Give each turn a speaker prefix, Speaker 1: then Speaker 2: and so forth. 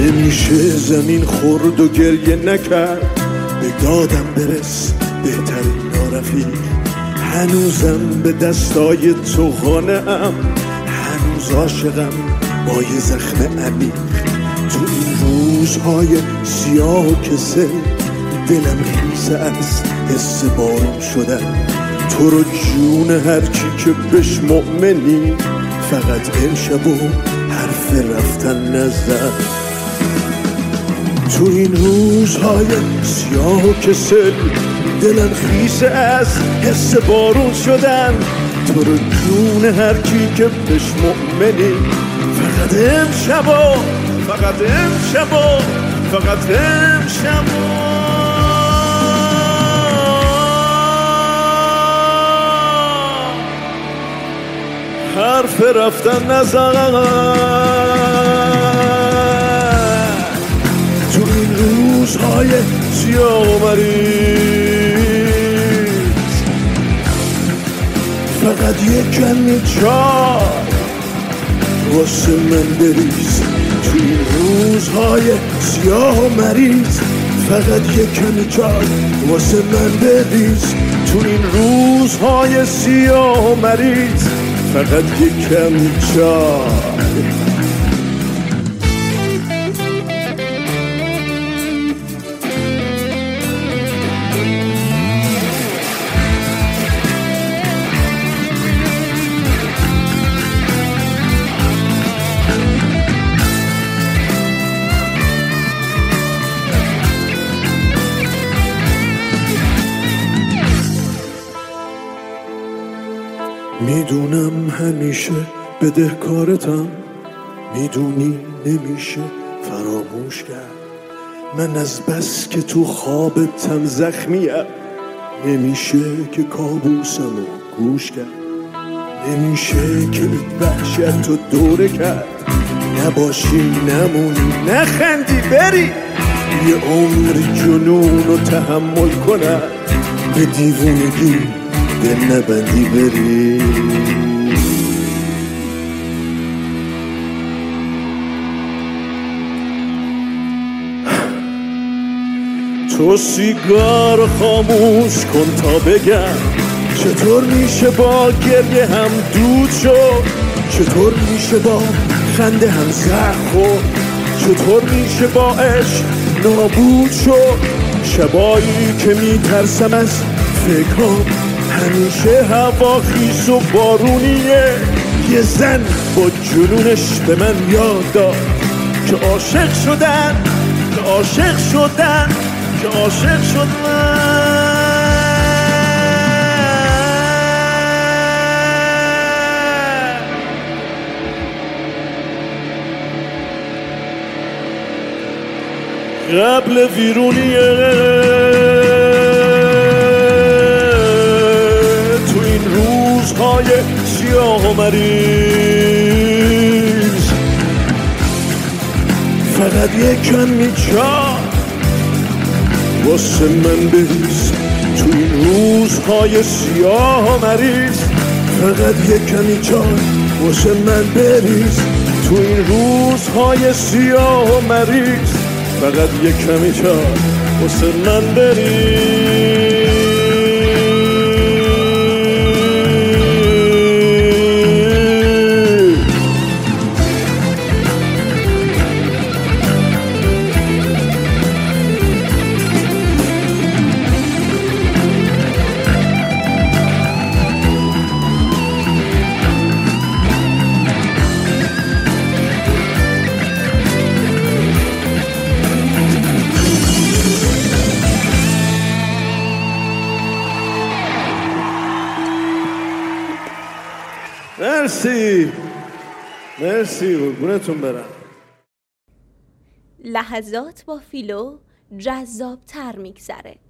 Speaker 1: نمیشه زمین خورد و گریه نکرد، به دادم برس بهترین نارفیق. هنوزم به دستای تو قانعم، هنوز عاشقم با یه زخم عمیق. تو این روزهای سیاه و کسل دلم خیسه از حس بارون شدن. تو رو جون هر کی که بهش مؤمنی، فقط امشب و حرف رفتن نزن. تو این روزهای سیاه و کسل دلم خیسه از حس بارون شدن. تو رو جون هر کی که بهش مؤمنی، فقط امشب و فقط امشب و فقط امشب و حرف رفتن نزن. تو این روزهای سیاه و مریض فقط یک کمی چای واسه من بریز. تو این روزهای سیاه و مریض فقط یک کمی چای واسه من بریز. تو این روزهای سیاه و مریض فقط یک کمی چای. میدونم همیشه بدهکارتم، میدونی نمیشه فراموش کرد. من از بس که تو خوابتم زخمیم، نمیشه که کابوسمو گوش کرد. نمیشه که این وحشت رو دوره کرد، نباشی نمونی نخندی بری. یه عمر جنون رو تحمل کنم، به دیوونگی دل نبندی بری. تو سیگار خاموش کن تا بگم چطور میشه با گریه هم دود شد، چطور میشه با خنده هم زهر خورد، چطور میشه با عشق نابود شد. شبایی که میترسم از فکرام، همیشه هوا خیس و بارونیه. یه زن با جنونش به من یاد داد که عاشق شدن، که عاشق شدن، که عاشق شدن. قبل ویرونیه. تو این روزهای سیاه و مریض فقط یک کمی چای واسه من بریز. تو این روزهای سیاه و مریض فقط یک کمی چای واسه من بریز. تو این روزهای سیاه و مریض فقط یک کمی چای واسه من بریز. مرسی مرسی، قربونتون برم.
Speaker 2: لحظات با فیلو جذاب‌تر میگذره.